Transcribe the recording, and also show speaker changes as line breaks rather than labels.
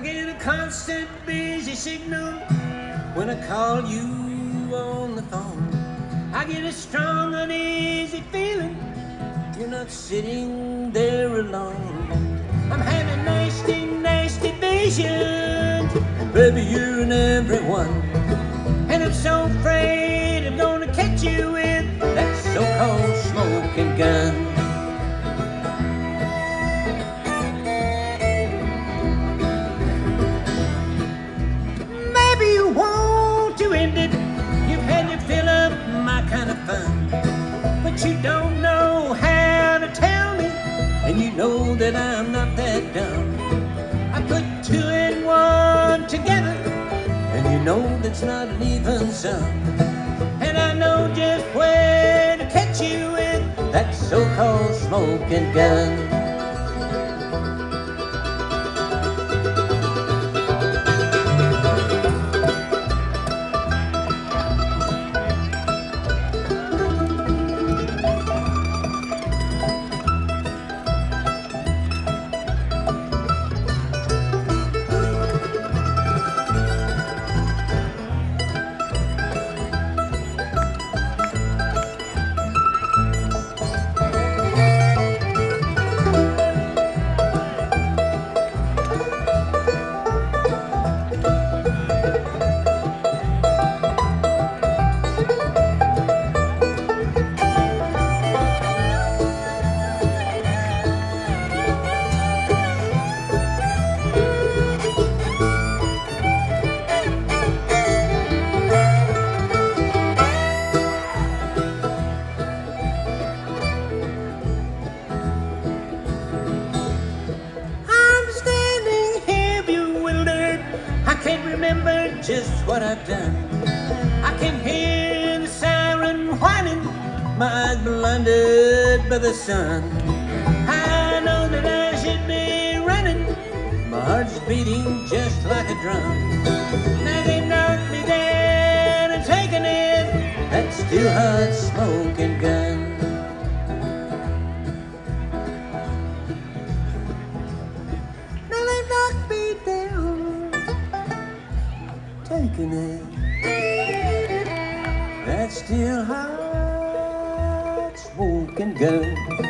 get a constant busy signal when I call you on the phone. I get a strong, uneasy feeling you're not sitting there alone. I'm having nasty, nasty visions, baby, you're in everyone. And I'm so afraid I'm gonna catch you with that so-called smoking gun. Maybe you want to end it, you've had your fill of my kind of fun, but you don't know how to tell me, and you know that I'm not that dumb. I put 2 and 1 together, and you know that's not an even sum. And I know just where to catch you with that so-called smoking gun. Remember just what I've done. I can hear the siren whining, my eyes blinded by the sun. I know that I should be running, my heart's beating just like a drum. Now they knocked me down and taken it, that still hot smoking gun. Now they knocked me down, taking it, that still hot smoking gun.